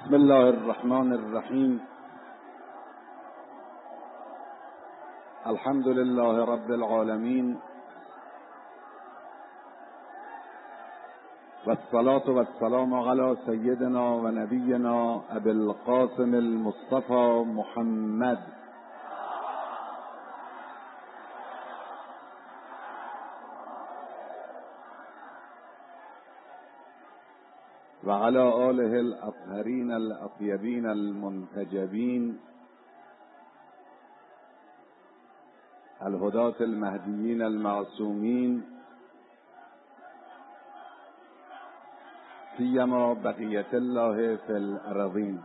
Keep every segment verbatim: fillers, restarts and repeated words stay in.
بسم الله الرحمن الرحیم. الحمد لله رب العالمین و الصلاة و السلام علی سیدنا و نبینا ابی القاسم المصطفى محمد و علی آله الاطهرین الاطیبین المنتجبین الهداة المهدیین المعصومین سیما بقیة الله فی الارضین.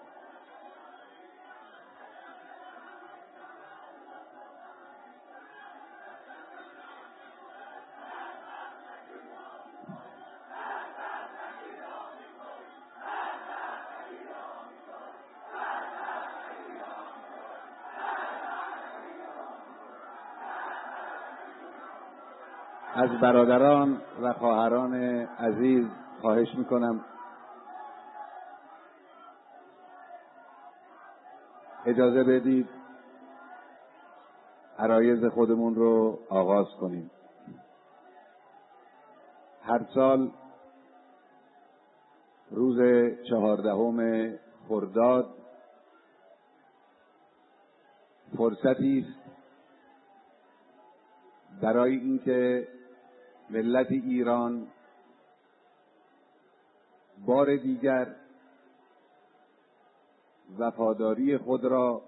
از برادران و خواهران عزیز خواهش میکنم اجازه بدید عرایض خودمون رو آغاز کنیم. هر سال روز چهاردهم خرداد فرصتی است برای اینکه ملت ایران بار دیگر وفاداری خود را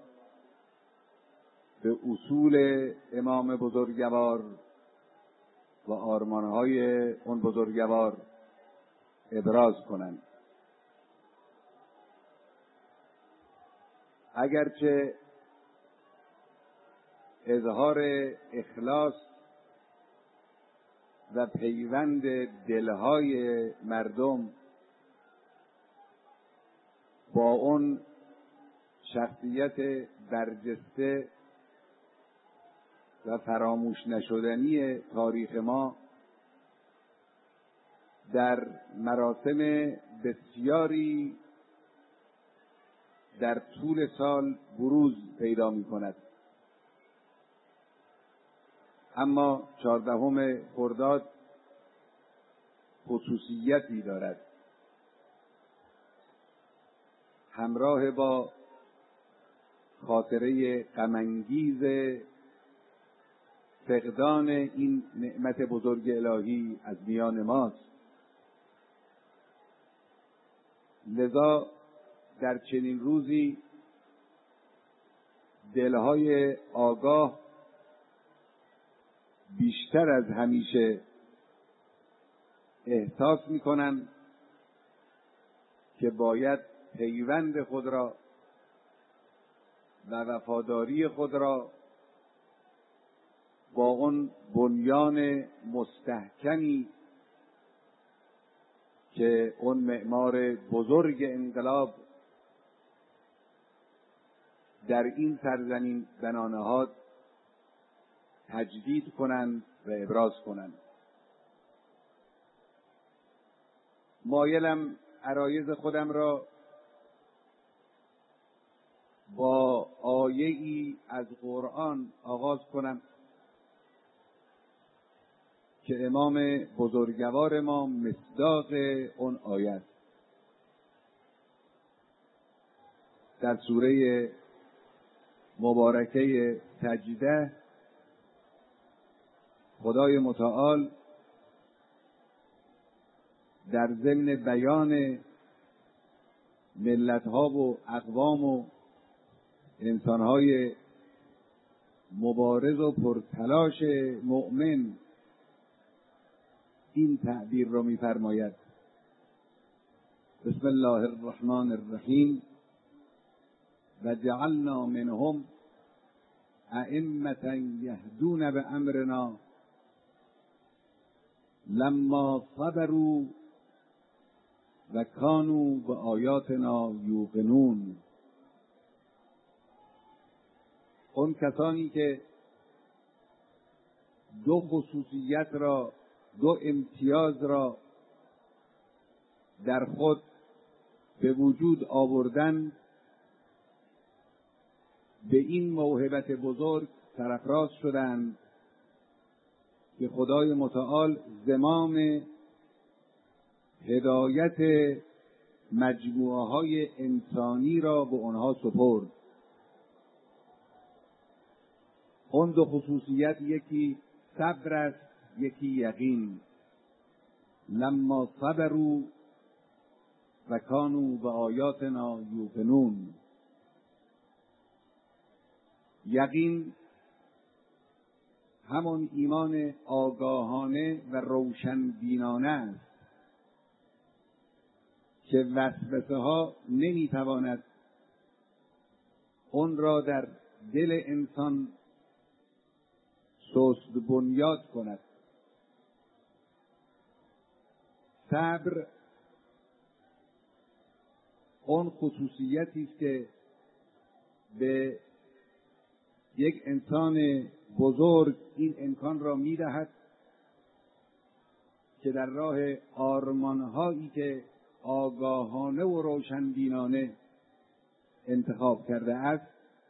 به اصول امام بزرگوار و آرمانهای اون بزرگوار ابراز کنند. اگرچه اظهار اخلاص و پیوند دلهای مردم با اون شخصیت برجسته و فراموش نشدنی تاریخ ما در مراسم بسیاری در طول سال بروز پیدا می کند، اما چهاردهم خرداد خصوصیتی دارد. همراه با خاطره غم‌انگیز فقدان این نعمت بزرگ الهی از میان ماست. لذا در چنین روزی دلهای آگاه بیشتر از همیشه احساس می‌کنند که باید پیوند خود را و وفاداری خود را با اون بنیان مستحکمی که اون معمار بزرگ انقلاب در این سرزمین بنا نهاد تجدید کنند و ابراز کنند. مایلم عرایض خودم را با آیه‌ای از قرآن آغاز کنم که امام بزرگوار ما مصداق اون آیه است. در سوره مبارکه سجده خدای متعال در ضمن بیان ملت‌ها و اقوام و انسان‌های مبارز و پرتلاش مؤمن این تعبیر را می‌فرماید: بسم الله الرحمن الرحیم و جعلنا منهم ائمة یهدون بامرنا لما صبروا و کانوا بآیاتنا یوقنون. اون کسانی که دو خصوصیت را، دو امتیاز را در خود به وجود آوردن به این موهبت بزرگ سرافراز شدند که خدای متعال زمام هدایت مجموعه های انسانی را به آنها سپرد. اون دو خصوصیت یکی صبر است، یکی یقین. لما صبروا و کانوا بآیاتنا یوقنون. یقین همون ایمان آگاهانه و روشنبینانه است که وسوسه ها نمیتواند اون را در دل انسان سست بنیاد کند. صبر اون خصوصیتی است که به یک انسان بزرگ این امکان را می‌دهد که در راه آرمان‌هایی که آگاهانه و روشنبینانه انتخاب کرده است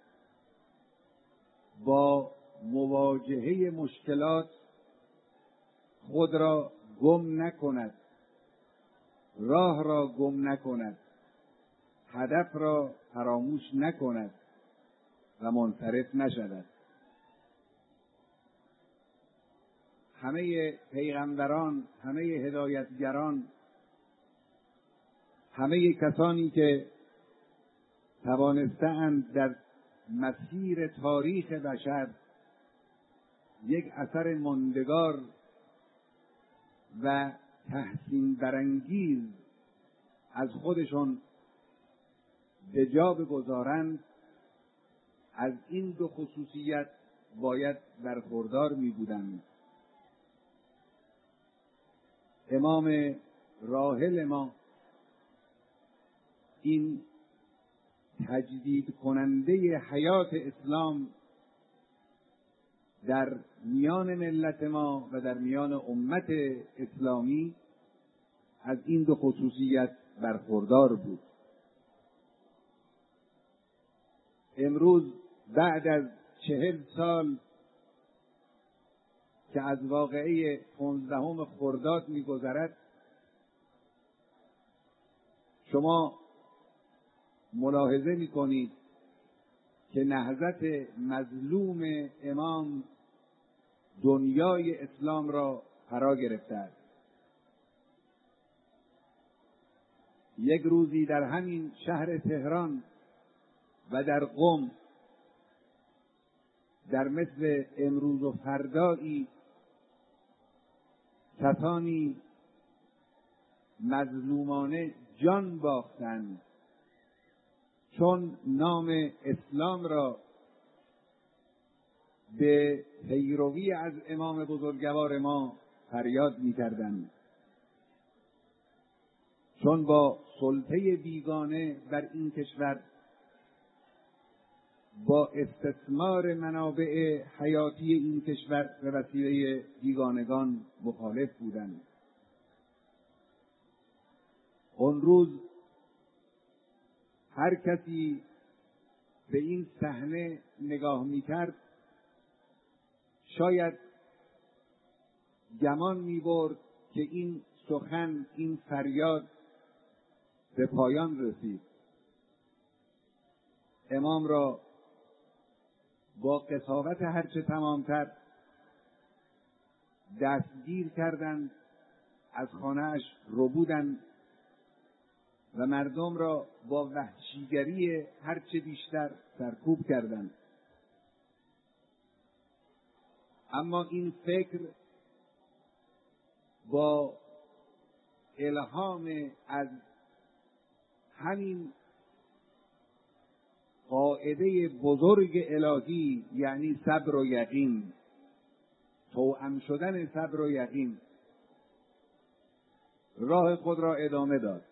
با مواجهه مشکلات خود را گم نکند، راه را گم نکند، هدف را فراموش نکند و منصرف نشود. همه پیغمبران، همه هدایتگران، همه کسانی که توانسته‌اند در مسیر تاریخ بشر یک اثر ماندگار و تحسین برانگیز از خودشون به جا بگذارند، از این دو خصوصیت باید برخوردار می بودند. امام راحل ما این تجدید کننده حیات اسلام در میان ملت ما و در میان امت اسلامی از این دو خصوصیت برخوردار بود. امروز بعد از چهل سال که از واقعه پانزدهم خرداد می‌گذرد، شما ملاحظه می‌کنید که نهضت مظلوم امام دنیای اسلام را فرا گرفته است. یک روزی در همین شهر تهران و در قم در مثل امروز و فردایی کسانی مظلومانه جان باختند چون نام اسلام را به پیروی از امام بزرگوار ما فریاد می‌کردند، چون با سلطه بیگانه بر این کشور با استثمار منابع حیاتی این کشور به وسیله بیگانگان مخالف بودند. اون روز هر کسی به این صحنه نگاه می‌کرد شاید گمان می‌برد که این سخن، این فریاد به پایان رسید. امام را با قساوت هرچه تمامتر دستگیر کردند، از خانه‌اش ربودند و مردم را با وحشیگری هرچه بیشتر سرکوب کردند. اما این فکر با الهام از همین قاعده بزرگ الهی، یعنی صبر و یقین، توأم شدن صبر و یقین، راه خود را ادامه داد.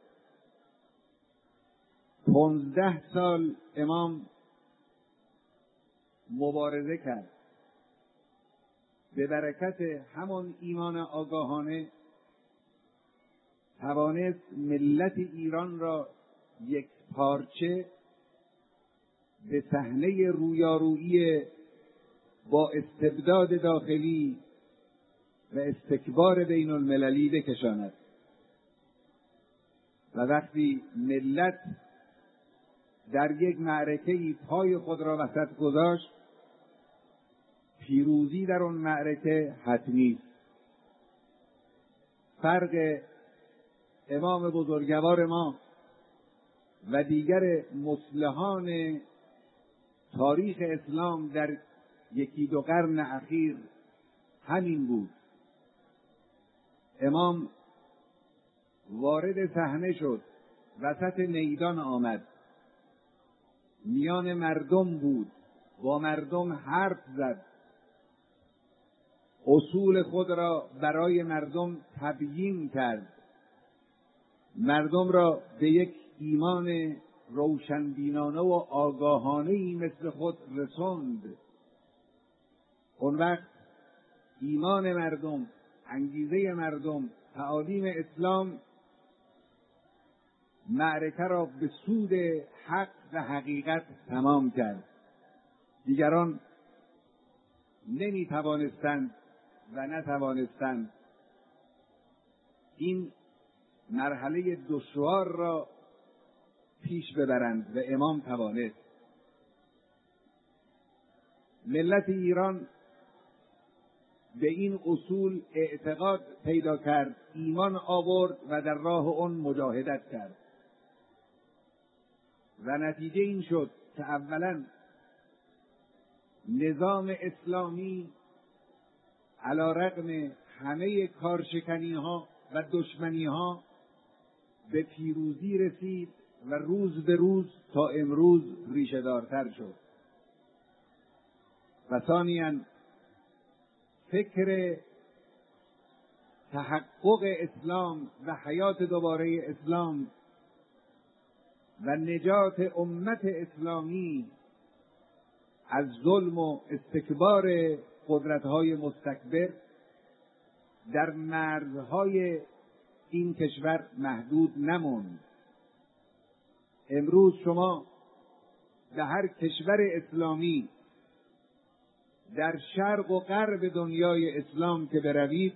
پانزده سال امام مبارزه کرد. به برکت همان ایمان آگاهانه توانست ملت ایران را یک پارچه به صحنه رویارویی با استبداد داخلی و استکبار بین المللی بکشاند. و وقتی ملت در یک معرکه‌ای پای خود را وسط گذاشت، پیروزی در آن معرکه حتمی است. فرق امام بزرگوار ما و دیگر مصلحان تاریخ اسلام در یکی دو قرن اخیر همین بود. امام وارد صحنه شد، وسط میدان آمد، میان مردم بود، با مردم حرف زد، اصول خود را برای مردم تبیین کرد، مردم را به یک ایمان روشنبینانه و آگاهانه‌ای مثل خود رساند. اون وقت ایمان مردم، انگیزه مردم، تعالیم اسلام معرکه را به سود حق و حقیقت تمام کرد. دیگران نمی توانستند و نتوانستند این مرحله دشوار را پیش ببرند و امام توانست. ملت ایران به این اصول اعتقاد پیدا کرد، ایمان آورد و در راه آن مجاهدت کرد و نتیجه این شد که اولا نظام اسلامی علی رغم همه کارشکنی ها و دشمنی ها به پیروزی رسید و روز به روز تا امروز ریشه دارتر شد. و ثانیاً فکر تحقق اسلام و حیات دوباره اسلام و نجات امت اسلامی از ظلم و استکبار قدرت‌های مستکبر در مرزهای این کشور محدود نماند. امروز شما به هر کشور اسلامی در شرق و غرب دنیای اسلام که بروید،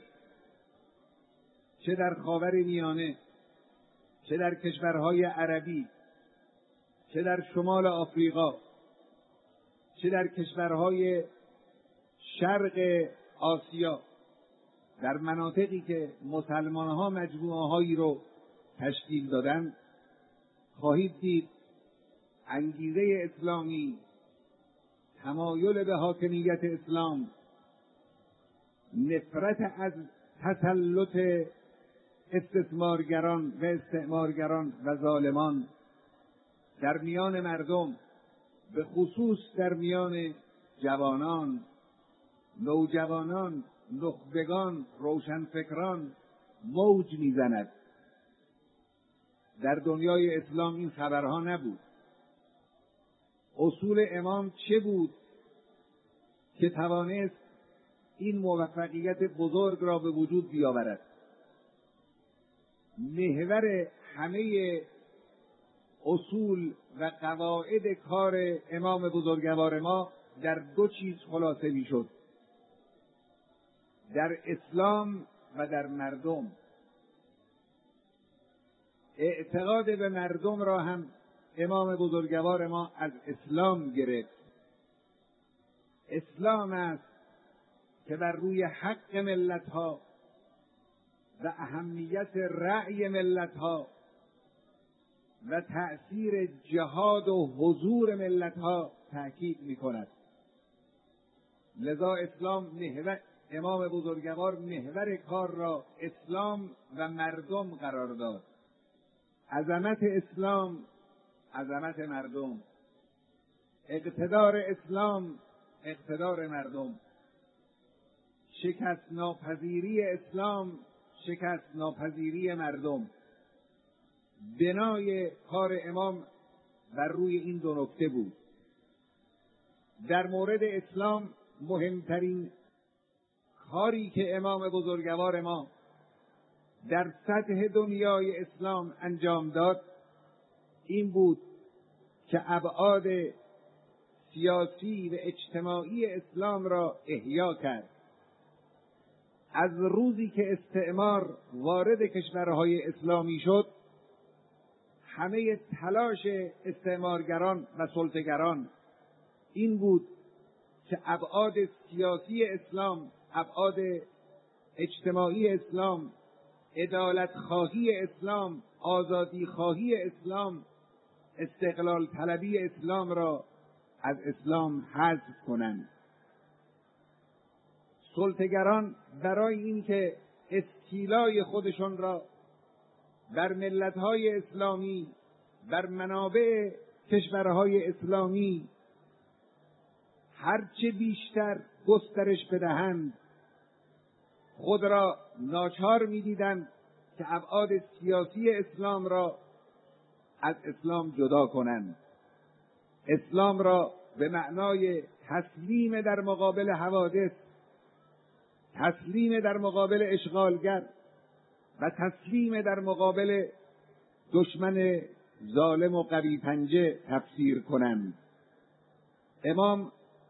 چه در خاور میانه، چه در کشورهای عربی، چه در شمال آفریقا، چه در کشورهای شرق آسیا، در مناطقی که مسلمان‌ها مجموعه‌هایی رو تشکیل دادن، خواهید دید انگیزه اسلامی، تمایل به حاکمیت اسلام، نفرت از تسلط استثمارگران و استعمارگران و ظالمان در میان مردم، به خصوص در میان جوانان، نوجوانان، نخبگان، روشنفکران موج میزند. در دنیای اسلام این خبرها نبود. اصول امام چه بود که توانست این موفقیت بزرگ را به وجود بیاورد؟ محور همه اصول و قواعد کار امام بزرگوار ما در دو چیز خلاصه میشد: در اسلام و در مردم. اعتقاد به مردم را هم امام بزرگوار ما از اسلام گرفت. اسلام است که بر روی حق ملت‌ها و اهمیت رأی ملت‌ها و تأثیر جهاد و حضور ملت‌ها تأکید می‌کند. لذا اسلام محور امام بزرگوار محور کار را اسلام و مردم قرار داد. عظمت اسلام، عظمت مردم. اقتدار اسلام، اقتدار مردم. شکست ناپذیری اسلام، شکست ناپذیری مردم. بنای کار امام بر روی این دو نکته بود. در مورد اسلام مهمترین کاری که امام بزرگوار ما در سطح دنیای اسلام انجام داد، این بود که ابعاد سیاسی و اجتماعی اسلام را احیا کرد. از روزی که استعمار وارد کشورهای اسلامی شد، همه تلاش استعمارگران و سلطه‌گران این بود که ابعاد سیاسی اسلام، ابعاد اجتماعی اسلام، عدالت خواهی اسلام، آزادی خواهی اسلام، استقلال طلبی اسلام را از اسلام حذف کنند. سلطه‌گران برای اینکه استیلای خودشون را بر ملت‌های اسلامی، بر منابع کشورهای اسلامی هرچه بیشتر گسترش بدهند، خود را ناچار می‌دیدند که ابعاد سیاسی اسلام را از اسلام جدا کنند. اسلام را به معنای تسلیم در مقابل حوادث، تسلیم در مقابل اشغالگر و تسلیم در مقابل دشمن ظالم و قوی پنجه تفسیر کنند. امام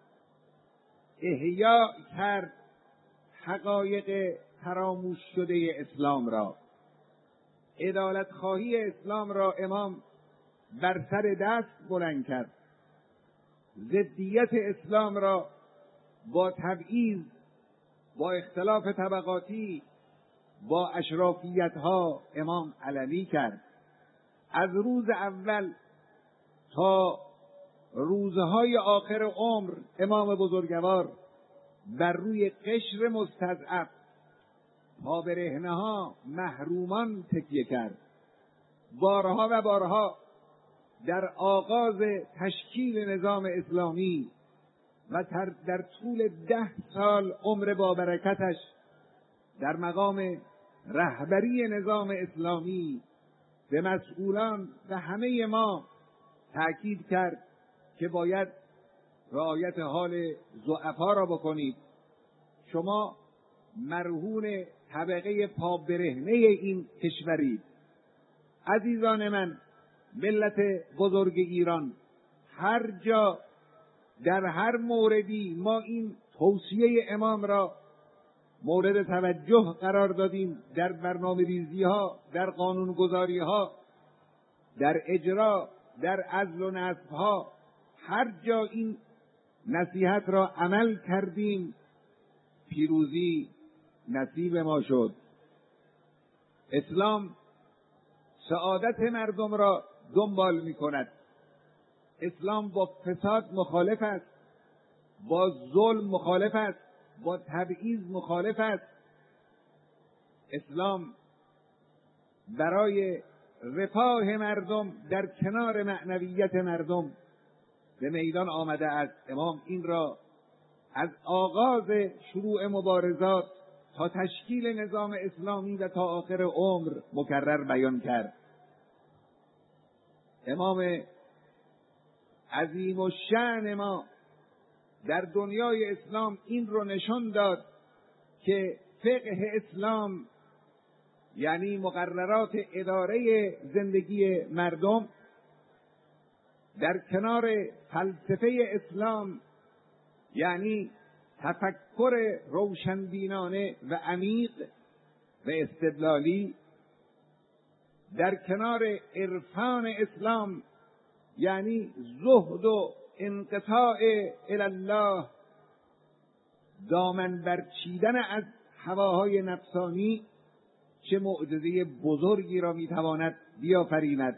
احیا کرد حقایق فراموش شده اسلام را. عدالت خواهی اسلام را امام بر سر دست بلند کرد. ضدیت اسلام را با تبعیض، با اختلاف طبقاتی، با اشرافیت‌ها امام علنی کرد. از روز اول تا روزهای آخر عمر امام بزرگوار بر روی قشر مستضعف، پابرهنه‌ها، محرومان تکیه کرد. بارها و بارها در آغاز تشکیل نظام اسلامی و در طول ده سال عمر بابرکتش در مقام رهبری نظام اسلامی به مسئولان و همه ما تأکید کرد که باید رعایت حال ضعفا را بکنید. شما مرهون طبقه پابرهنه این کشورید. عزیزان من، ملت بزرگ ایران، هر جا در هر موردی ما این توصیه امام را مورد توجه قرار دادیم، در برنامه ریزی ها، در قانون گذاری ها، در اجرا، در عزل و نصب ها، هر جا این نصیحت را عمل کردیم، پیروزی نصیب ما شد. اسلام سعادت مردم را دنبال می کند. اسلام با فساد مخالف است، با ظلم مخالف است، با تبعیض مخالف است. اسلام برای رفاه مردم در کنار معنویت مردم به میدان آمده است. امام این را از آغاز شروع مبارزات تا تشکیل نظام اسلامی و تا آخر عمر مکرر بیان کرد. امام عظیم الشأن ما در دنیای اسلام این رو نشان داد که فقه اسلام یعنی مقررات اداره زندگی مردم در کنار فلسفه اسلام یعنی تفکر روشنبینانه و عمیق و استدلالی، در کنار عرفان اسلام یعنی زهد و انقطاع الی الله، دامن برچیدن از هواهای نفسانی، چه معجزه بزرگی را میتواند بیافریند.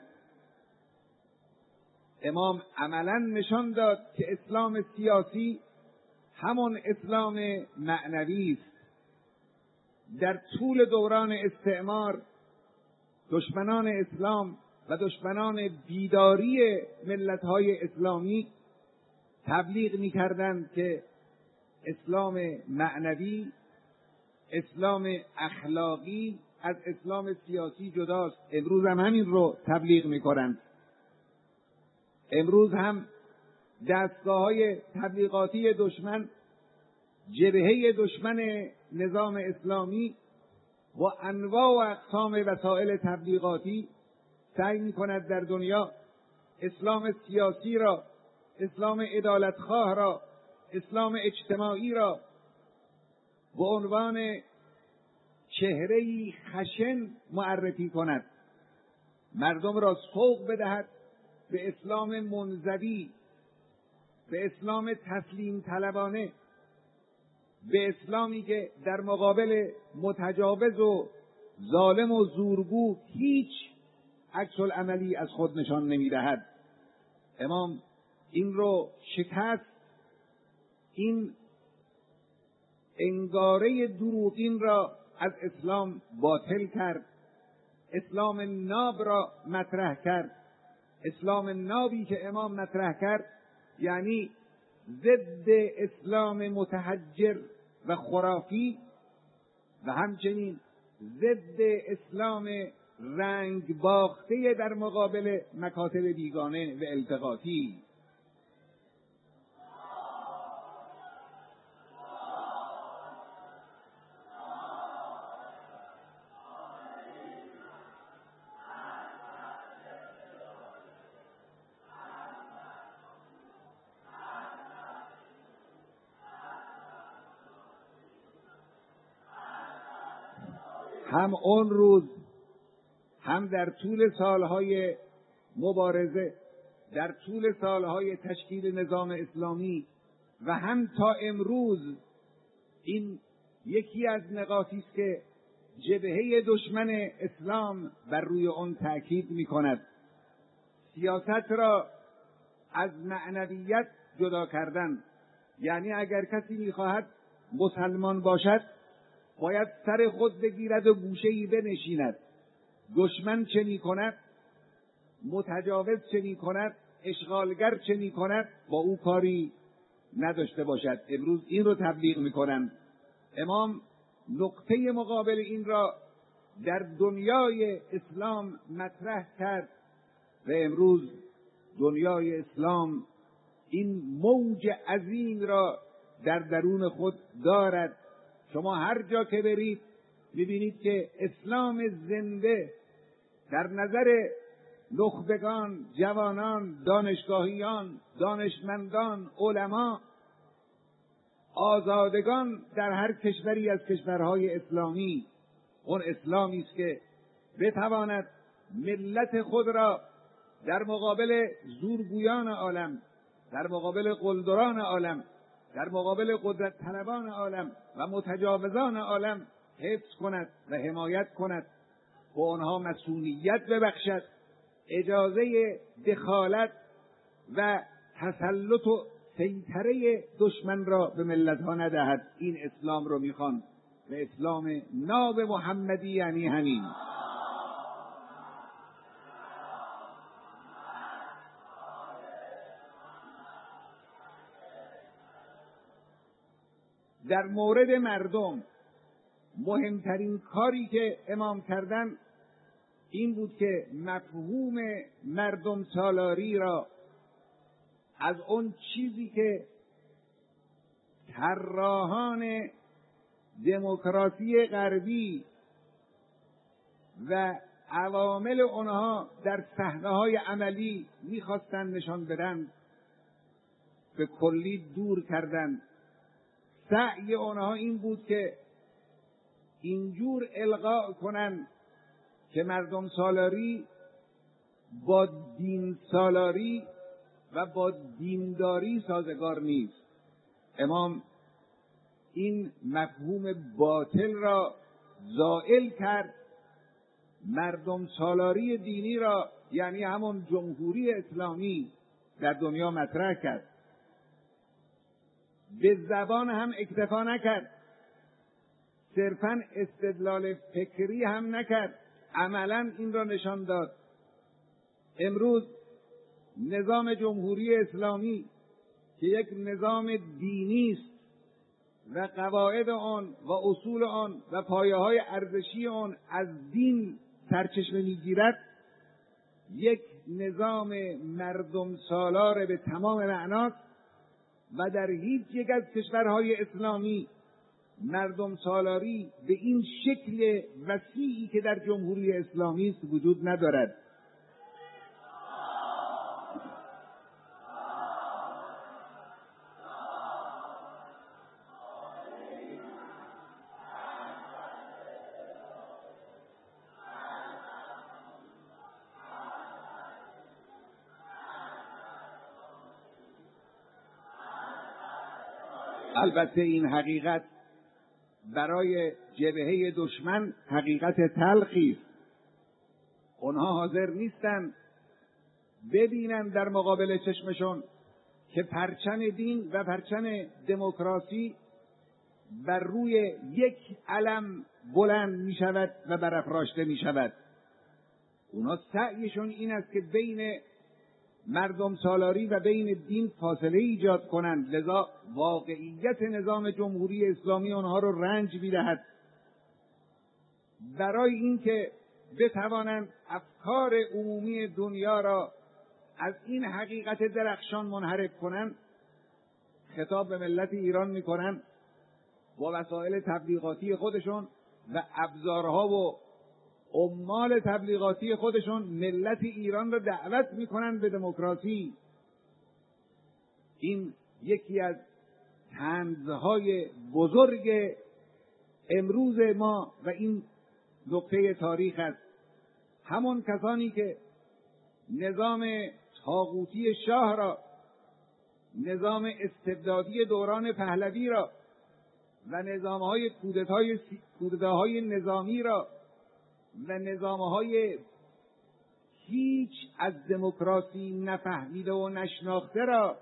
امام عملا نشان داد که اسلام سیاسی همون اسلام معنوی است. در طول دوران استعمار دشمنان اسلام و دشمنان بیداری ملت‌های اسلامی تبلیغ می‌کردند که اسلام معنوی، اسلام اخلاقی از اسلام سیاسی جداست. امروز هم همین رو تبلیغ می‌کنند. امروز هم دستگاه‌های تبلیغاتی دشمن، جبهه دشمن نظام اسلامی و انواع و اقسام وسایل تبلیغاتی سعی می‌کند در دنیا اسلام سیاسی را، اسلام عدالتخواه را، اسلام اجتماعی را به عنوان چهره‌ای خشن معرفی کند، مردم را سوق بدهد به اسلام منزوی، به اسلام تسلیم طلبانه، به اسلامی که در مقابل متجاوز و ظالم و زورگو هیچ عکس العملی از خود نشان نمی‌دهد. امام این رو شکست، این انگاره دروغین را از اسلام باطل کرد، اسلام ناب را مطرح کرد. اسلام نابی که امام مطرح کرد یعنی ضد اسلام متحجر و خرافی و همچنین ضد اسلام رنگ باخته در مقابل مکاتب بیگانه و التقاطی. هم اون روز هم در طول سالهای مبارزه، در طول سالهای تشکیل نظام اسلامی و هم تا امروز این یکی از نقاطی است که جبهه دشمن اسلام بر روی آن تأکید می‌کند. سیاست را از معنویت جدا کردن، یعنی اگر کسی می‌خواهد مسلمان باشد باید سر خود بگیرد و گوشه‌ای بنشیند. دشمن چه می‌کند، متجاوز چه می‌کند، اشغالگر چه می‌کند، با او کاری نداشته باشد. امروز این رو تبلیغ می‌کنند. امام نقطه مقابل این را در دنیای اسلام مطرح کرد و امروز دنیای اسلام این موج عظیم را در درون خود دارد. شما هر جا که برید می‌بینید که اسلام زنده در نظر نخبگان، جوانان، دانشگاهیان، دانشمندان، علما، آزادگان در هر کشوری از کشورهای اسلامی اون اسلامی است که بتواند ملت خود را در مقابل زورگویان عالم، در مقابل قلدران عالم، در مقابل قدرت طلبان عالم و متجاوزان عالم حفظ کند و حمایت کند، به آنها مسئولیت ببخشد، اجازه دخالت و تسلط و سیطره دشمن را به ملت‌ها ندهد. این اسلام رو میخوان و اسلام ناب محمدی یعنی همین. در مورد مردم مهمترین کاری که امام کردن این بود که مفهوم مردم سالاری را از اون چیزی که طراحان دموکراسی غربی و عوامل آنها در صحنه‌های عملی می‌خواستند نشان بدن به کلی دور کردند. سعی آنها این بود که اینجور القا کنند که مردم سالاری با دین سالاری و با دینداری سازگار نیست. امام این مفهوم باطل را زائل کرد، مردم سالاری دینی را یعنی همون جمهوری اسلامی در دنیا مطرح کرد. به زبان هم اکتفا نکرد، صرفاً استدلال فکری هم نکرد، عملاً این را نشان داد. امروز نظام جمهوری اسلامی که یک نظام دینی است و قواعد آن و اصول آن و پایه‌های ارزشی آن از دین سرچشمه می‌گیرد، یک نظام مردم سالار به تمام معناست و در هیچ یک از کشورهای اسلامی مردم سالاری به این شکل وسیعی که در جمهوری اسلامی است وجود ندارد. البته این حقیقت برای جبهه دشمن حقیقت تلخی است. اونها حاضر نیستن ببینن در مقابل چشمشون که پرچم دین و پرچم دموکراسی بر روی یک علم بلند می شود و برافراشته می شود. اونا سعیشون این است که بین مردم سالاری و بین دین فاصله ایجاد کنند، لذا واقعیت نظام جمهوری اسلامی آنها رو رنج می‌دهد. برای اینکه بتوانند افکار عمومی دنیا را از این حقیقت درخشان منحرف کنند، خطاب به ملت ایران می‌کنند، با وسایل تبلیغاتی خودشون و ابزارها و عمال تبلیغاتی خودشون ملت ایران را دعوت میکنن به دموکراسی. این یکی از طنزهای بزرگ امروز ما و این نقطه تاریخ است. همون کسانی که نظام طاغوتی شاه را، نظام استبدادی دوران پهلوی را و نظامهای کودتاهای نظامی را و نظامهای هیچ از دموکراسی نفهمیده و نشناخته را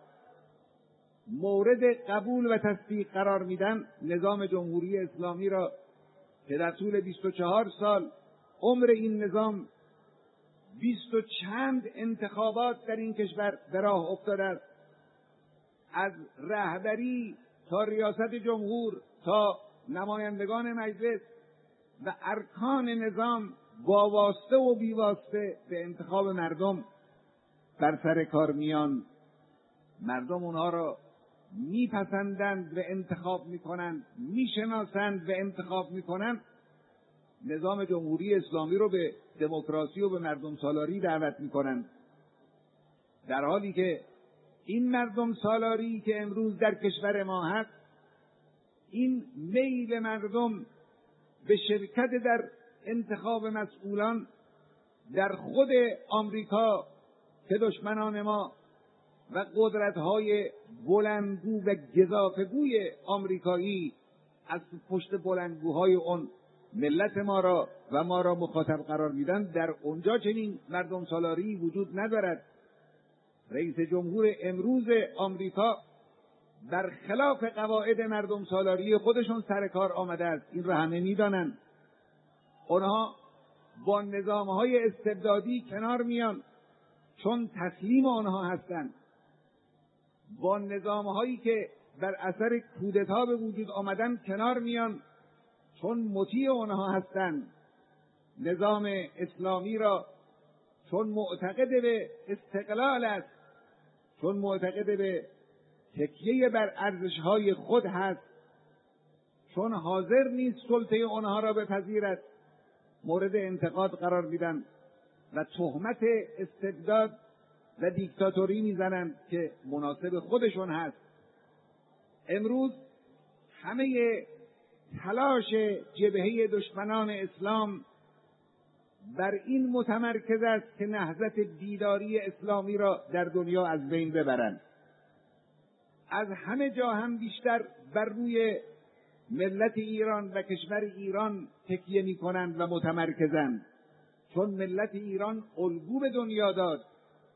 مورد قبول و تصدیق قرار میدن، نظام جمهوری اسلامی را که در طول بیست و چهار سال عمر این نظام بیست و چند انتخابات در این کشور به راه افتاده است، از رهبری تا ریاست جمهور تا نمایندگان مجلس و ارکان نظام با واسطه و بی واسطه به انتخاب مردم بر سر کار میان. مردم اونها را میپسندند و انتخاب میکنند، میشناسند و انتخاب میکنند. نظام جمهوری اسلامی رو به دموکراسی و به مردم سالاری دعوت میکنند، در حالی که این مردم سالاری که امروز در کشور ما هست، این میل مردم به شرکت در انتخاب مسئولان در خود آمریکا که دشمنان ما و قدرت‌های بلندگو و گزافه‌گوی آمریکایی از پشت بلندگوهای اون ملت ما را و ما را مخاطب قرار میدن، در اونجا چنین مردم سالاری وجود ندارد. رئیس جمهور امروز آمریکا برخلاف قواعد مردم سالاری خودشون سر کار آمده است، این را همه میدانند. اونها با نظامهای استبدادی کنار میان چون تسلیم آنها هستند، با نظامهایی که بر اثر کودتا به وجود آمدن کنار میان چون مطیع آنها هستند. نظام اسلامی را چون معتقد به استقلال است، چون معتقد به تکیه بر ارزش‌های خود هست، چون حاضر نیست سلطه آنها را بپذیرد، مورد انتقاد قرار میدن و تهمت استبداد و دیکتاتوری میزنند که مناسب خودشون هست. امروز همه تلاش جبهه دشمنان اسلام بر این متمرکز است که نهضت بیداری اسلامی را در دنیا از بین ببرند. از همه جا هم بیشتر بر روی ملت ایران و کشور ایران تکیه می کنند و متمرکزند، چون ملت ایران الگو به دنیا داد.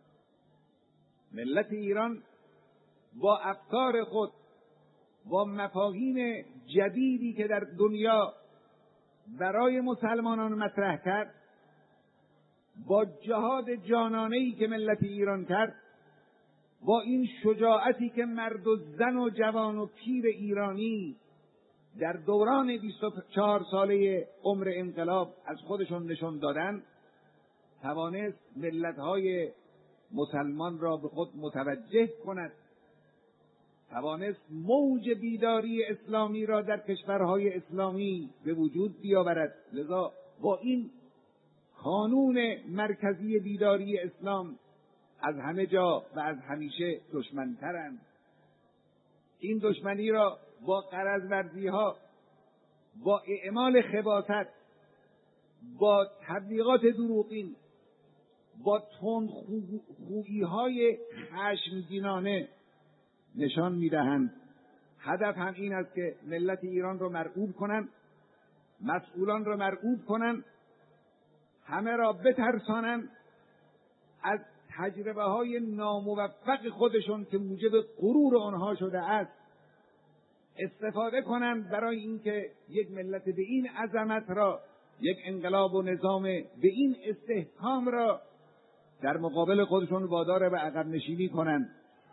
ملت ایران با افکار خود، با مفاهیم جدیدی که در دنیا برای مسلمانان مطرح کرد، با جهاد جانانه‌ای که ملت ایران کرد، با این شجاعتی که مرد و زن و جوان و پیر ایرانی در دوران بیست و چهار ساله عمر انقلاب از خودشون نشون دادن، توانست ملت‌های مسلمان را به خود متوجه کند، توانست موج بیداری اسلامی را در کشورهای اسلامی به وجود بیاورد. لذا با این قانون مرکزی بیداری اسلام از همه جا و از همیشه دشمنترند. این دشمنی را با غرض‌ورزی‌ها، با اعمال خباثت، با تبلیغات دروغین، با تندخویی‌های خشمگینانه نشان می‌دهند هدف هم این است که ملت ایران رو مرعوب کنن، مسئولان رو مرعوب کنن، همه را بترسانن، از تجربه های ناموفق خودشون که موجب غرور آنها شده است استفاده کنند برای اینکه یک ملت به این عظمت را، یک انقلاب و نظام به این استحکام را در مقابل خودشون وادار به عقب نشینی کنند.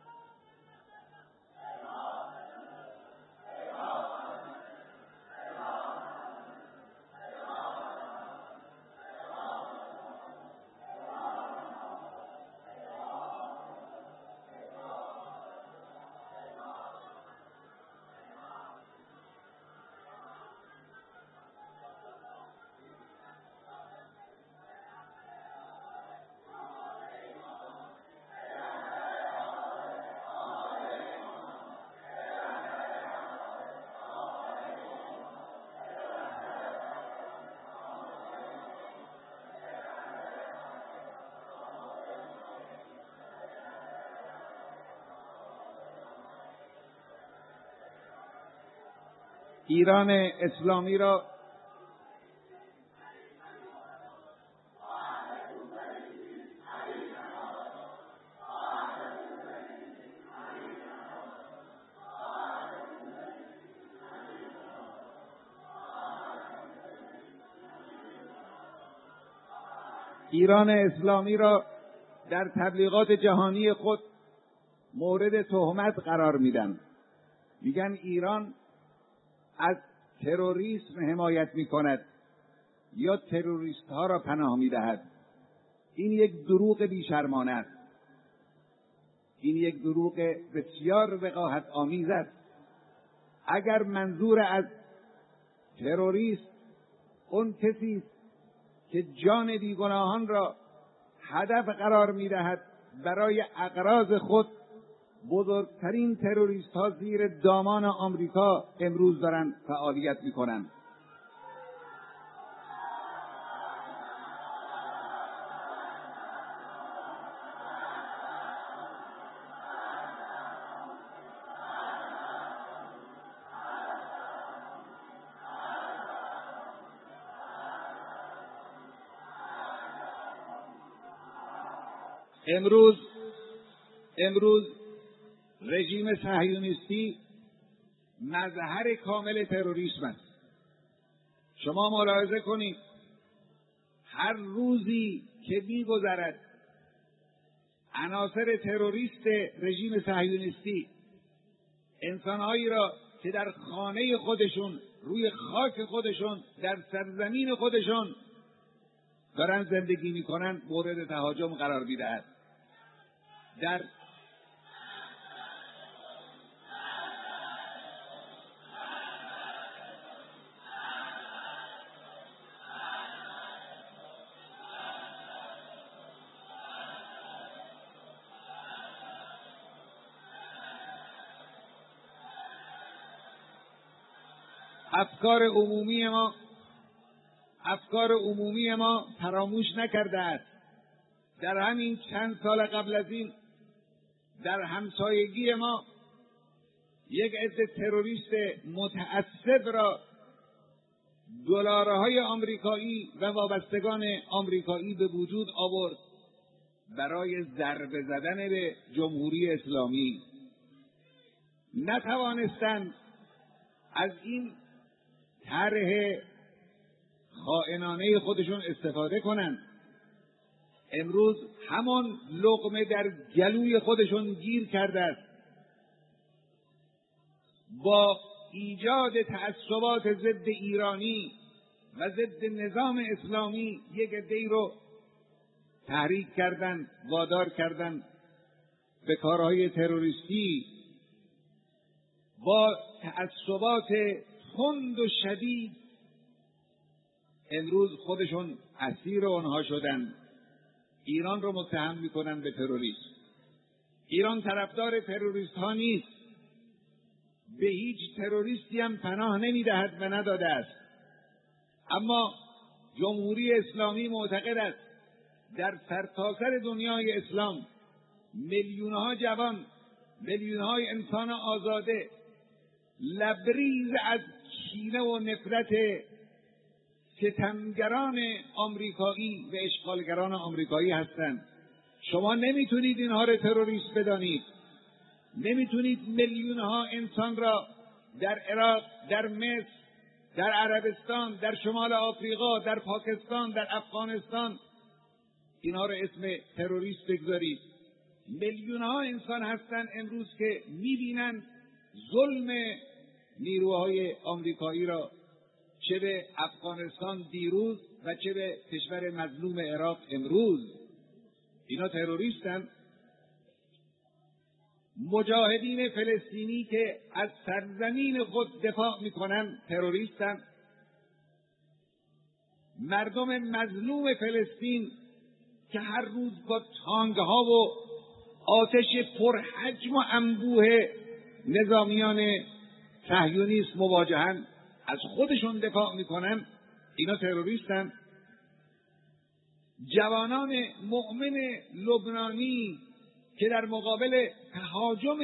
ایران اسلامی را ایران اسلامی را در تبلیغات جهانی خود مورد تهمت قرار میدن. میگن ایران از تروریسم حمایت میکند یا تروریست ها را پناه میدهد. این یک دروغ بیشرمانه است. این یک دروغ بسیار وقاحت آمیز است. اگر منظور از تروریست اون کسی است که جان بیگناهان را هدف قرار میدهد برای اغراض خود، بزرگترین تروریست ها زیر دامان آمریکا امروز دارند فعالیت میکنند. امروز امروز رژیم صهیونیستی مظهر کامل تروریسم است. شما ملاحظه کنید هر روزی که می‌گذرد عناصر تروریست رژیم صهیونیستی انسانهایی را که در خانه خودشون، روی خاک خودشون، در سرزمین خودشون دارن زندگی میکنن مورد تهاجم قرار میدهد. در افکار عمومی ما افکار عمومی ما فراموش نکرده است. در همین چند سال قبل از این در همسایگی ما یک عده تروریست متعصب را دلارهای آمریکایی و وابستگان آمریکایی به وجود آورد برای ضربه زدن به جمهوری اسلامی. نتوانستند از این طرح خائنانه خودشون استفاده کنند. امروز همان لقمه در گلوی خودشون گیر کرده است. با ایجاد تعصبات ضد ایرانی و ضد نظام اسلامی یک عده‌ای رو تحریک کردند، وادار کردند به کارهای تروریستی. با تعصبات تند و شدید امروز خودشون اسیر آنها شدند. ایران رو متهم میکنن به تروریسم. ایران طرفدار تروریست ها نیست. به هیچ تروریستی هم پناه نمیدهد و نداده است. اما جمهوری اسلامی معتقد است در سرتاسر دنیای اسلام میلیونها جوان، میلیونهای انسان آزاده لبریز از کینه و نفرت ستمگران آمریکایی و اشغالگران آمریکایی هستند. شما نمیتونید اینها رو تروریست بدانید. نمیتونید میلیون ها انسان را در عراق، در مصر، در عربستان، در شمال آفریقا، در پاکستان، در افغانستان اینها رو اسم تروریست بگذارید. میلیون ها انسان هستند امروز که میبینند ظلم نیروهای آمریکایی را، چه به افغانستان دیروز و چه به کشور مظلوم عراق امروز. اینا تروریستن. مجاهدین فلسطینی که از سرزمین خود دفاع میکنن تروریستن. مردم مظلوم فلسطین که هر روز با تانکها و آتش پرحجم و انبوه نظامیان صهیونیست مواجهن، از خودشون دفاع میکنن، اینا تروریستن. جوانان مؤمن لبنانی که در مقابل تهاجم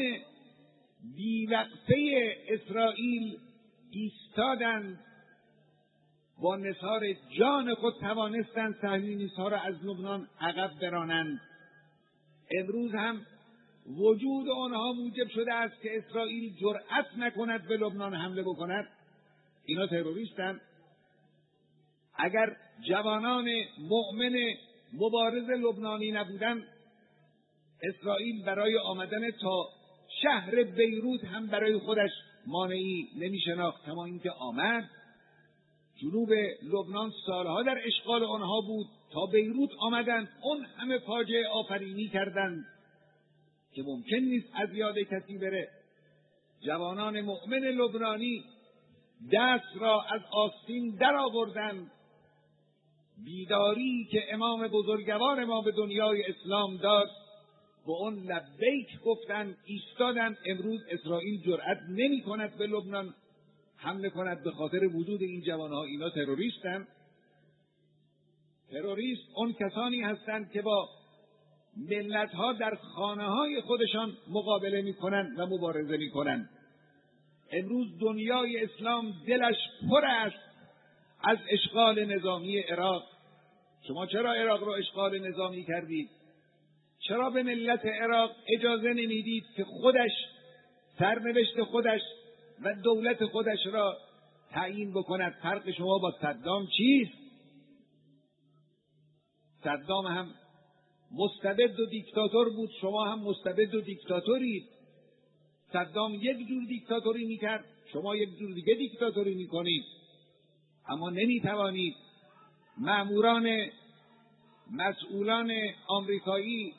بیوقفه اسرائیل ایستادند، با نثار جان خود توانستند صهیونیست‌ها را از لبنان عقب برانند. امروز هم وجود آنها موجب شده است که اسرائیل جرأت نکند به لبنان حمله بکند. اینا تروریستند. اگر جوانان مؤمن مبارز لبنانی نبودند، اسرائیل برای آمدن تا شهر بیروت هم برای خودش مانعی نمی شناخت. کما اینکه آمد، جنوب لبنان سالها در اشغال آنها بود، تا بیروت آمدند، اون همه فاجعه آفرینی کردند که ممکن نیست از یاد کسی بره. جوانان مؤمن لبنانی دست را از آستین در آوردند. بیداری که امام بزرگوار ما به دنیای اسلام داد، با اون لبیک گفتند، ایستادند. امروز اسرائیل جرأت نمی کند به لبنان حمله کند به خاطر وجود این جوانها. اینا تروریستند. تروریست اون کسانی هستند که با ملتها در خانه های خودشان مقابله می کنند و مبارزه می کنند. امروز دنیای اسلام دلش پر است از اشغال نظامی عراق. شما چرا عراق را اشغال نظامی کردید؟ چرا به ملت عراق اجازه نمیدید که خودش سرنوشت خودش و دولت خودش را تعیین بکند؟ فرق شما با صدام چیست؟ صدام هم مستبد و دیکتاتور بود، شما هم مستبد و دیکتاتورید. صدام یک جور دیکتاتوری میکرد، شما یک جور دیگه دیکتاتوری میکنید. اما نمیتوانید ماموران مسئولان آمریکایی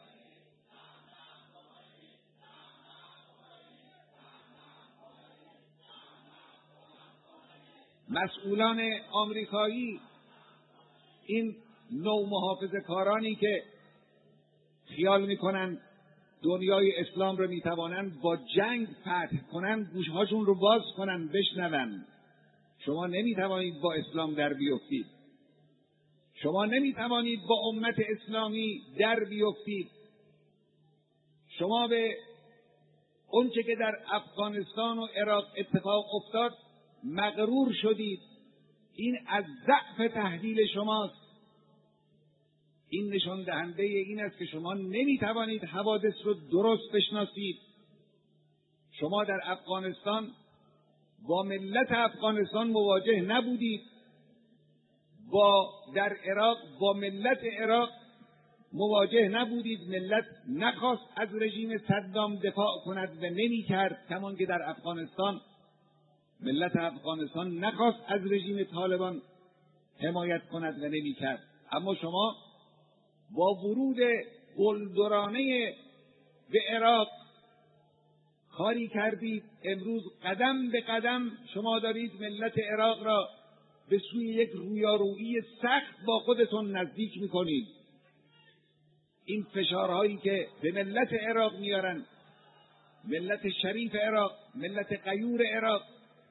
مسئولان آمریکایی این نو محافظه کارانی که خیال میکنن دنیای اسلام رو میتوانند با جنگ فتح کنند، گوشهاشون رو باز کنند بشنون. شما نمیتوانید با اسلام در بیفتید. شما نمیتوانید با امت اسلامی در بیفتید. شما به اونچه که در افغانستان و عراق اتفاق افتاد مغرور شدید. این از ضعف تحلیل شماست. این نشان دهنده این است که شما نمیتوانید حوادث رو درست بشناسید. شما در افغانستان با ملت افغانستان مواجه نبودید. با در عراق با ملت عراق مواجه نبودید. ملت نخواست از رژیم صدام دفاع کند و نمیکرد. کمان که در افغانستان ملت افغانستان نخواست از رژیم طالبان حمایت کند و نمیکرد. اما شما با ورود قلدرانه به عراق کاری کردید. امروز قدم به قدم شما دارید ملت عراق را به سوی یک رویارویی سخت با خودتون نزدیک میکنید. این فشارهایی که به ملت عراق میارن، ملت شریف عراق، ملت غیور عراق،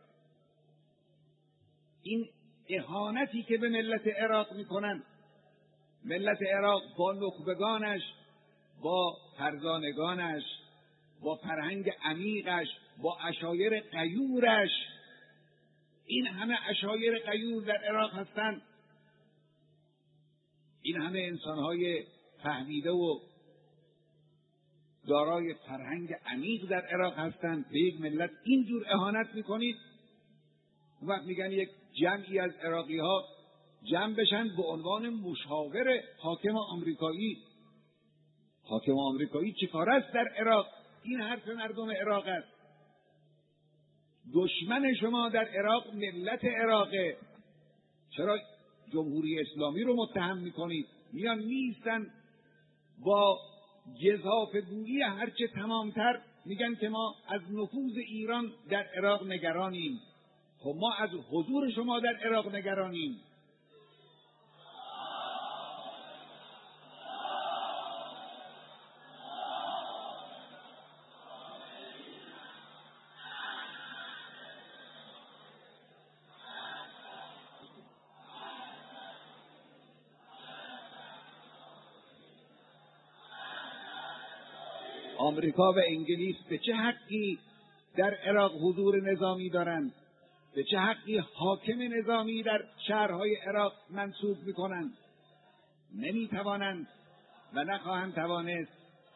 این اهانتی که به ملت عراق میکنن، ملت عراق با نخبگانش، با فرزانگانش، با فرهنگ عمیقش، با عشایر غیورش. این همه عشایر غیور در عراق هستند، این همه انسانهای فهمیده و دارای فرهنگ عمیق در عراق هستند. به یک ملت اینجور اهانت میکنید. اون وقت میگن یک جمعی از عراقی ها جمع بشن به عنوان مشاور حاکم آمریکایی. حاکم آمریکایی چه کار است در عراق؟ این حرف مردم عراق است. دشمن شما در عراق ملت عراقه. چرا جمهوری اسلامی رو متهم میکنید؟ میان نیستن با گزافه‌گویی هرچه تمامتر میگن که ما از نفوذ ایران در عراق نگرانیم. خب ما از حضور شما در عراق نگرانیم. آمریکا و انگلیس به چه حقی در عراق حضور نظامی دارند؟ به چه حقی حاکم نظامی در شهرهای عراق منصوب میکنند؟ نمیتوانند و نخواهند توانست.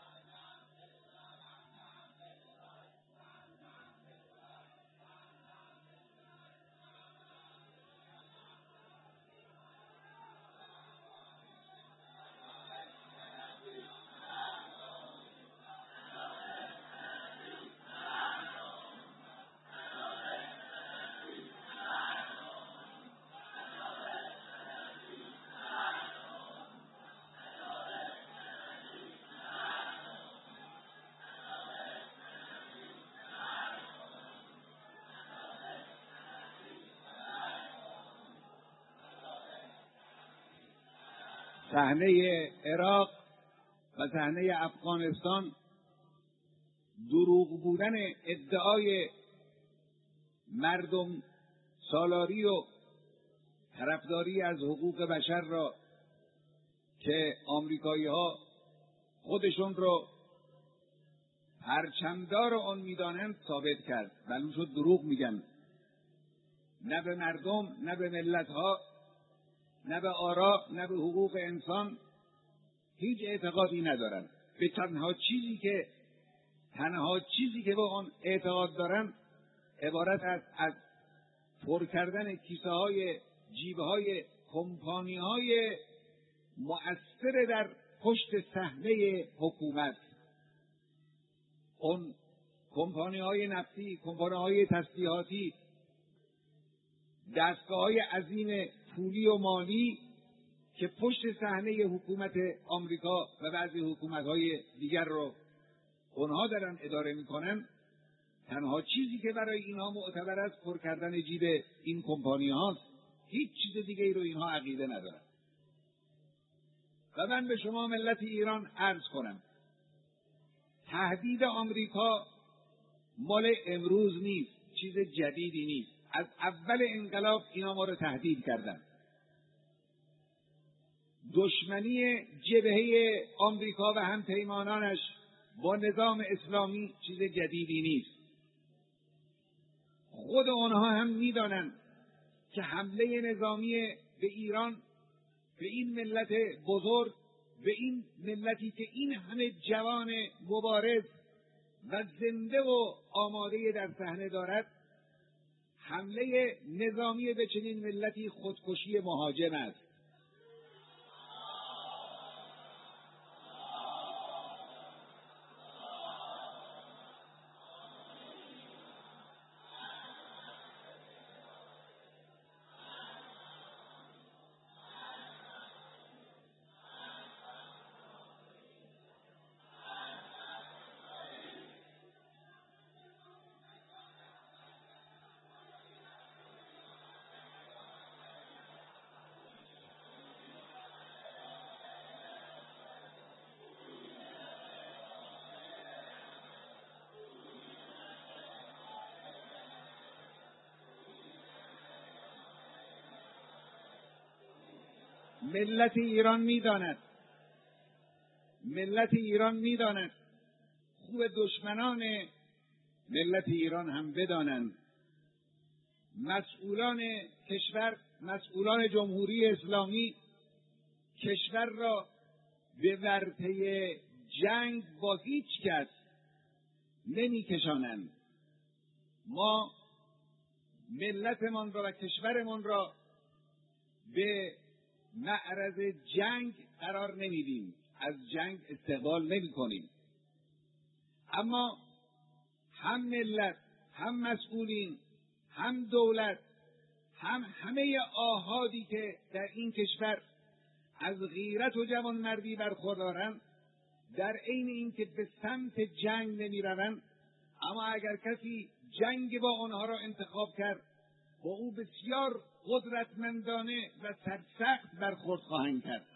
صحنه عراق و صحنه افغانستان دروغ بودن ادعای مردم سالاری و طرفداری از حقوق بشر را که آمریکایی ها خودشون رو پرچمدار آن میدانند ثابت کرد. معلوم شد دروغ میگن. نه به مردم، نه به ملت ها، نه به آرا، نه به حقوق انسان هیچ اعتقادی ندارن. به تنها چیزی که تنها چیزی که به آن اعتقاد دارن عبارت است از پر کردن کیسه های جیب های کمپانی های مؤثر در پشت صحنه حکومت. اون کمپانی های نفتی، کمپانی های تسلیحاتی، دستگاه های عظیم پولی و مالی که پشت صحنه حکومت آمریکا و بعضی حکومت‌های دیگر رو اونها دارن اداره میکنن، تنها چیزی که برای اینها معتبر است پر کردن جیب این کمپانی هاست. هیچ چیز دیگه ای رو اینها عقیده ندارن. و من به شما ملت ایران عرض کنم، تهدید آمریکا مال امروز نیست، چیز جدیدی نیست. از اول انقلاب اینا ما رو تهدید کردن. دشمنی جبهه آمریکا و همپیمانانش با نظام اسلامی چیز جدیدی نیست. خود آنها هم میدانند که حمله نظامی به ایران، به این ملت بزرگ، به این ملتی که این همه جوان مبارز و زنده و آماده در صحنه دارد، حمله نظامی به چنین ملتی خودکشی مهاجم است. ملت ایران میداند ملت ایران میداند خوب دشمنان ملت ایران هم بدانند مسئولان کشور، مسئولان جمهوری اسلامی کشور را به ورطه جنگ با هیچ کس نمی کشانند. ما ملتمان را و کشورمان را به معرض جنگ قرار نمیدیم، از جنگ استقبال نمی کنیم. اما هم ملت، هم مسئولین، هم دولت، هم همه آحادی که در این کشور از غیرت و جوانمردی برخوردارند، در عین اینکه به سمت جنگ نمیروند، اما اگر کسی جنگ با آنها را انتخاب کرد، با او بسیار قدرتمندانه و سرسخت برخورد خواهند کرد.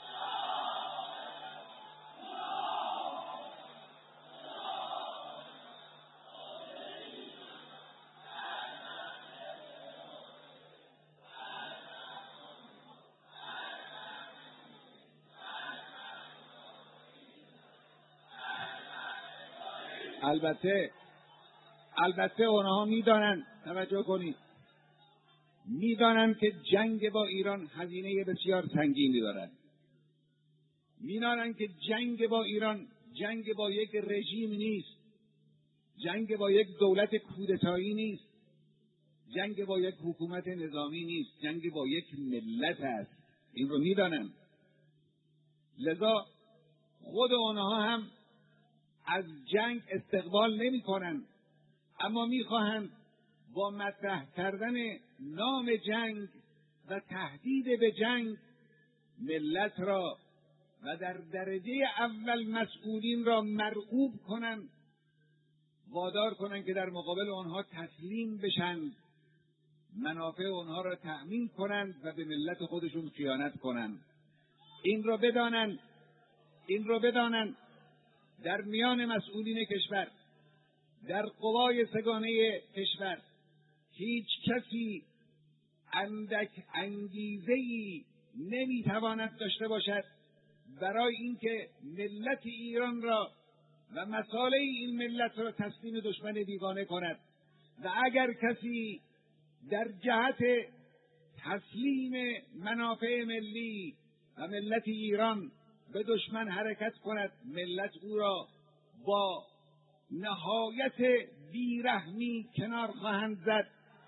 البته البته اونها میدانند، توجه کنید، میدانند که جنگ با ایران هزینه بسیار سنگینی دارد. میدانند که جنگ با ایران جنگ با یک رژیم نیست، جنگ با یک دولت کودتایی نیست، جنگ با یک حکومت نظامی نیست، جنگ با یک ملت است. این رو میدانند. لذا خود آنها هم از جنگ استقبال نمی کنند، اما می خواهند با مطرح کردن نام جنگ و تهدید به جنگ ملت را و در درجه اول مسئولین را مرعوب کنند، وادار کنند که در مقابل آنها تسلیم بشند، منافع آنها را تأمین کنند و به ملت خودشون خیانت کنند. این را بدانند، این را بدانند در میان مسئولین کشور، در قوای سگانه کشور، هیچ کسی اندک انگیزه‌ای نمیتواند داشته باشد برای اینکه ملت ایران را و مصالح این ملت را تسلیم دشمن بیگانه کند. و اگر کسی در جهت تسلیم منافع ملی و ملت ایران به دشمن حرکت کند، ملت او را با نهایت بیرحمی کنار خواهند زد.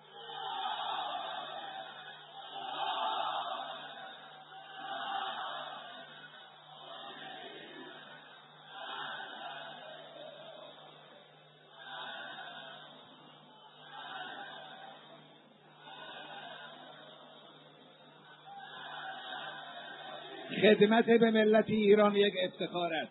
خدمت به ملت ایران یک افتخار است.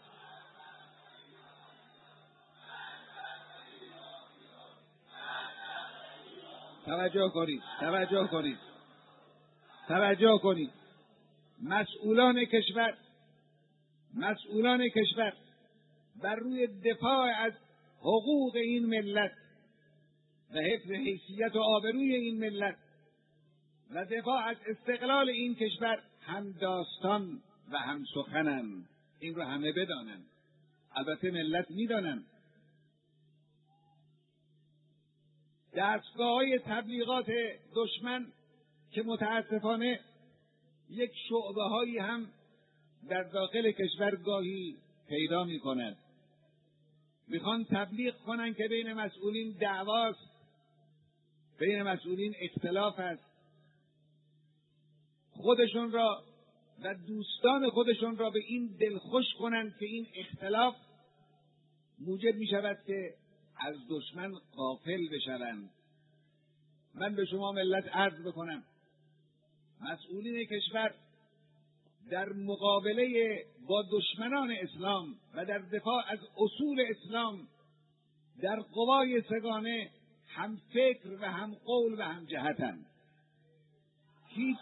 توجه کنید، توجه کنید، توجه کنید. مسئولان کشور، مسئولان کشور بر روی دفاع از حقوق این ملت و حفظ حیثیت و آبروی این ملت و دفاع از استقلال این کشور هم داستان و هم سخنند. این رو همه بدانند. البته ملت میدانند. دستگاه‌های تبلیغات دشمن که متاسفانه یک شعبه‌هایی هم در داخل کشور گاهی پیدا می‌کند، میخوان تبلیغ کنن که بین مسئولین دعواست، بین مسئولین اختلاف است، خودشون را و دوستان خودشون را به این دلخوش کنند که این اختلاف موجب می شود که از دشمن غافل بشوند. من به شما ملت عرض بکنم، مسئولین کشور در مقابله با دشمنان اسلام و در دفاع از اصول اسلام در قوای سگانه هم فکر و هم قول و هم جهتند. هیچ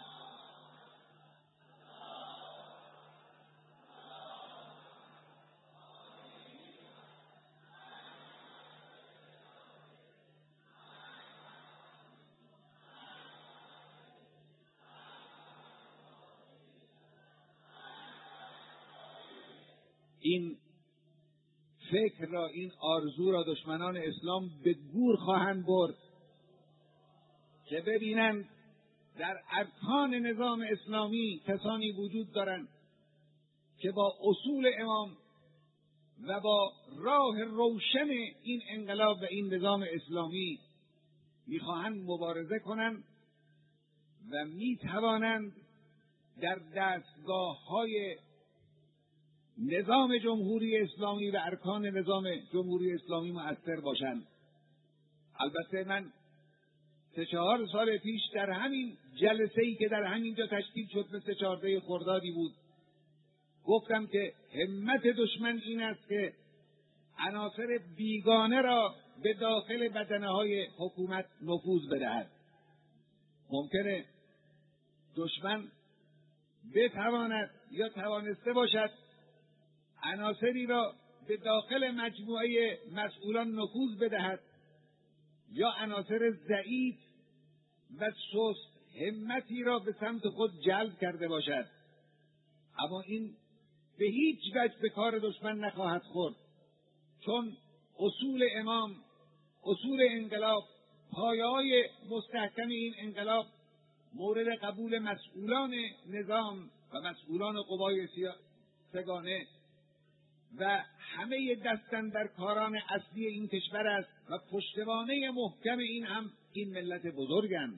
این فکر را، این آرزو را دشمنان اسلام به گور خواهند برد که ببینند در ارکان نظام اسلامی کسانی وجود دارند که با اصول امام و با راه روشن این انقلاب و این نظام اسلامی میخواهند مبارزه کنند و میتوانند در دستگاه‌های نظام جمهوری اسلامی و ارکان نظام جمهوری اسلامی مؤثر باشند. البته من سه چهار سال پیش در همین جلسه‌ای که در همینجا تشکیل شد، مثل چهارده خردادی بود، گفتم که همت دشمن این است که عناصر بیگانه را به داخل بدنه‌های حکومت نفوذ بدهد. ممکنه دشمن بتواند یا توانسته باشد عناصری را به داخل مجموعه مسئولان نفوذ بدهد یا عناصر ضعیف و سست همتی را به سمت خود جلب کرده باشد، اما این به هیچ وجه به کار دشمن نخواهد خورد، چون اصول امام، اصول انقلاب، پایه‌های مستحکم این انقلاب مورد قبول مسئولان نظام و مسئولان قوای سگانه و همه دستاندرکاران اصلی این کشور است و پشتوانه محکم این هم این ملت بزرگند.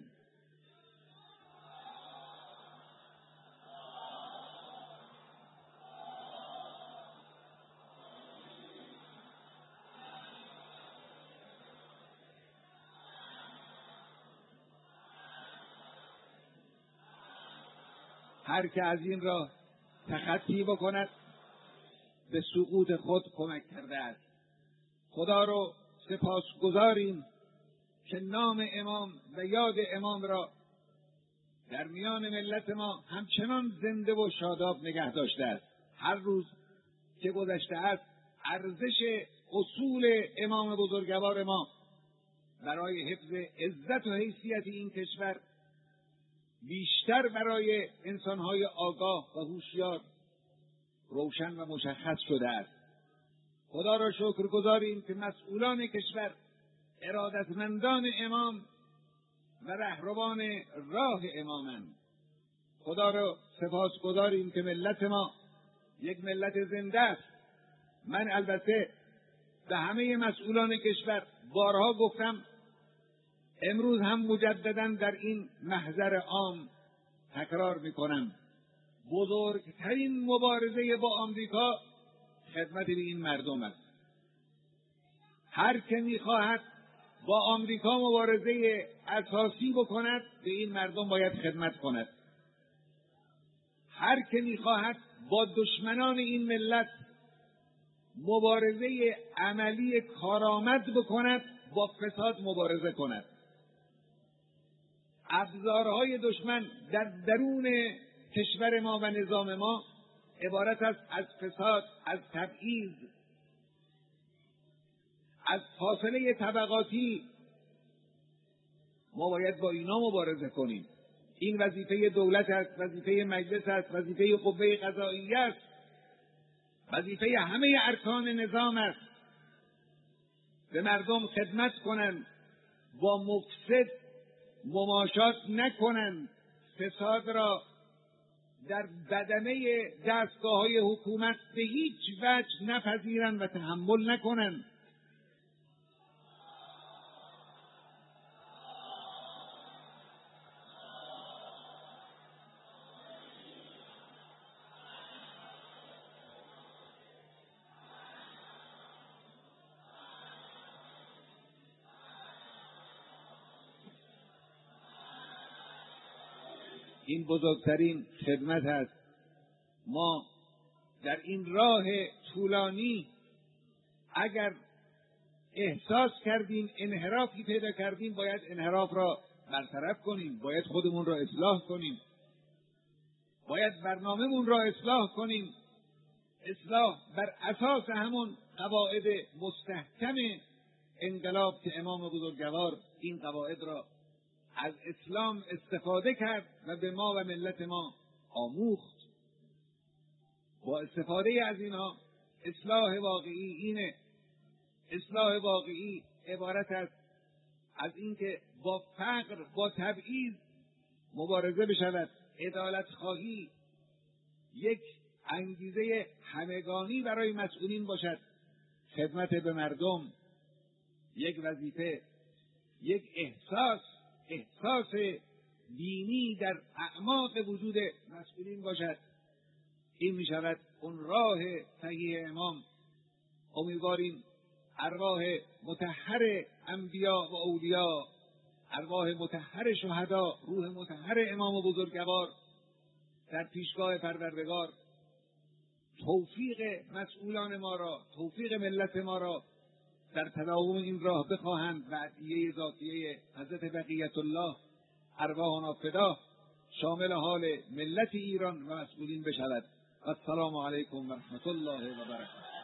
هر که از این راه تخطی بکند به سقوط خود کمک کرده است. خدا رو سپاسگزاریم که نام امام و یاد امام را در میان ملت ما همچنان زنده و شاداب نگه داشته است. هر روز که گذشته است ارزش اصول امام بزرگوار ما برای حفظ عزت و حیثیت این کشور بیشتر برای انسانهای آگاه و هوشیار روشن و مشخص شده است. خدا را شکرگزاریم که مسئولان کشور ارادتمندان امام و رهروان راه امامند. خدا را سپاسگزاریم که ملت ما یک ملت زنده است. من البته به همه مسئولان کشور بارها گفتم، امروز هم مجددا در این محضر عام تکرار میکنم، بزرگترین مبارزه با آمریکا خدمت به این مردم است. هر که میخواهد با آمریکا مبارزه اساسی بکند به این مردم باید خدمت کند. هر که میخواهد با دشمنان این ملت مبارزه عملی کارآمد بکند با فساد مبارزه کند. ابزارهای دشمن در درون کشور ما و نظام ما عبارت است از فساد، از تبعیض، از فاصله طبقاتی. ما باید با اینا مبارزه کنیم. این وظیفه دولت است، وظیفه مجلس است، وظیفه قوه قضاییه است، وظیفه همه ارکان نظام است. به مردم خدمت کنند، با مفسد مماشات نکنند، فساد را در بدنه دستگاه‌های حکومت به هیچ وجه نپذیرند و تحمل نکنند. این بزرگترین خدمت است. ما در این راه طولانی اگر احساس کردیم انحرافی پیدا کردیم، باید انحراف را برطرف کنیم، باید خودمون را اصلاح کنیم، باید برنامه‌مون را اصلاح کنیم. اصلاح بر اساس همون قواعد مستحکم انقلاب که امام بزرگوار این قواعد را از اسلام استفاده کرد و به ما و ملت ما آموخت. با استفاده از اینها اصلاح واقعی اینه اصلاح واقعی عبارت است از اینکه با فقر، با تبعیض مبارزه بشود. عدالت خواهی یک انگیزه همگانی برای مسئولین باشد. خدمت به مردم یک وظیفه، یک احساس احساس دینی در اعماق وجود مسئولین باشد. این می شود اون راه صحیح امام. امیدواریم ارواح مطهر انبیا و اولیا، ارواح مطهر شهدا، روح مطهر امام و بزرگوار در پیشگاه پروردگار توفیق مسئولان ما را، توفیق ملت ما را در تداوم این راه بخواهند و عطیه ذاتیه حضرت بقیت الله ارواحنا فدا شامل حال ملت ایران و مسئولین بشود. السلام علیکم و رحمت الله و برکاته.